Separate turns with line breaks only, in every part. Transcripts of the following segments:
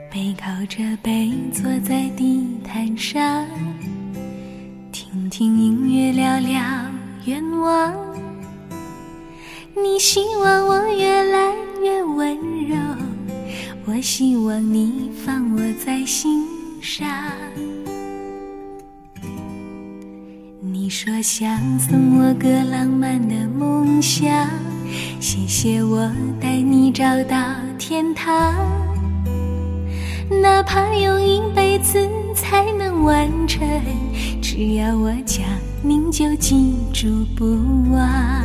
背靠着背坐在地毯上，听听音乐，聊聊愿望。你希望我越来越温柔，我希望你放我在心上。你说想送我个浪漫的梦想，谢谢我带你找到天堂，哪怕用一辈子才能完成，只要我讲您就记住不忘。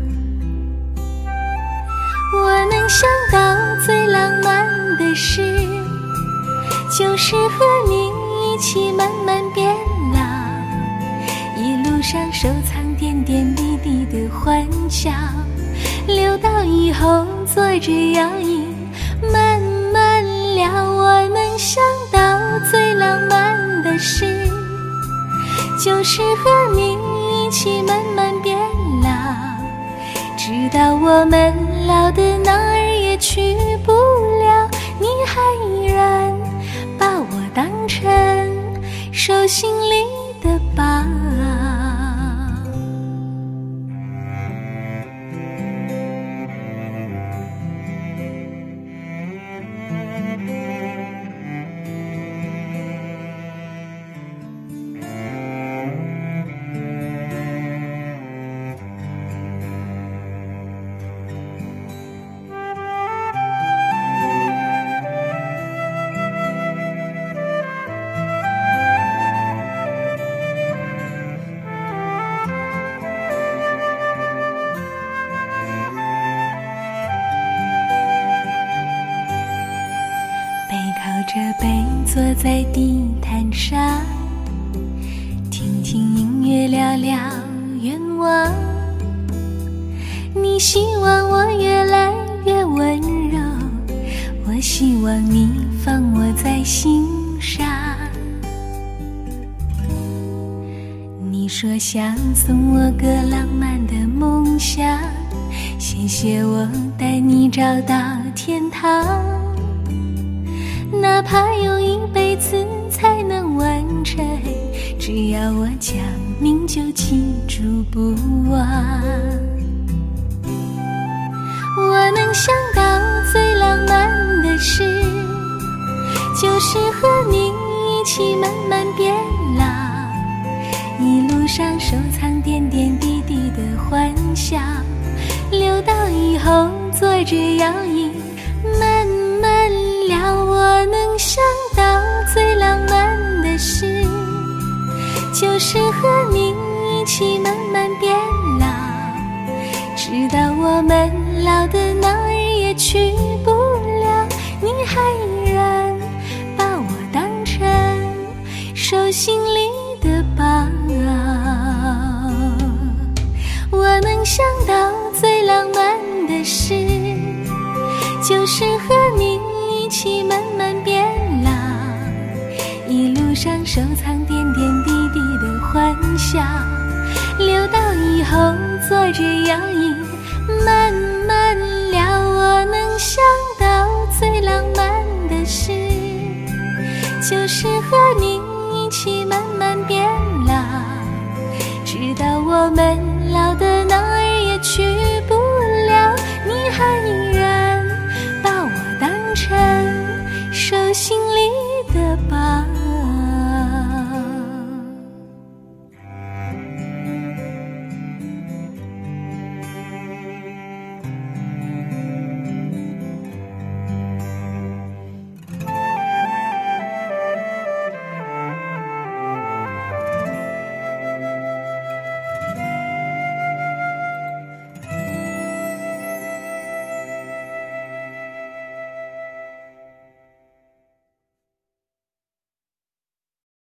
我能想到最浪漫的事，就是和你一起慢慢变老，一路上收藏点点滴滴的欢笑，留到以后坐着摇椅慢慢聊。我能想到最浪漫的事，就是和你一起慢慢变老，直到我们老的哪儿也去不了，你还依然把我当成手心里的宝。着背坐在地毯上，听听音乐，聊聊愿望。你希望我越来越温柔，我希望你放我在心上。你说想送我个浪漫的梦想，谢谢我带你找到天堂，哪怕用一辈子才能完成，只要我讲您就记住不忘。我能想到最浪漫的事，就是和你一起慢慢变老，一路上收藏点点滴滴的欢笑，留到以后坐着摇椅慢慢聊。我能想到最浪漫的事，就是和你一起慢慢变老，直到我们老的哪儿也去不了，你还依然把我当成手心里的宝。我能想到最浪漫的事，就是和你一起慢慢变老，一路上收藏点点滴滴的欢笑，留到以后坐着摇椅慢慢聊。我能想到最浪漫的事，就是和你一起慢慢变老，直到我们老的哪儿也去不了，你还依然把我当成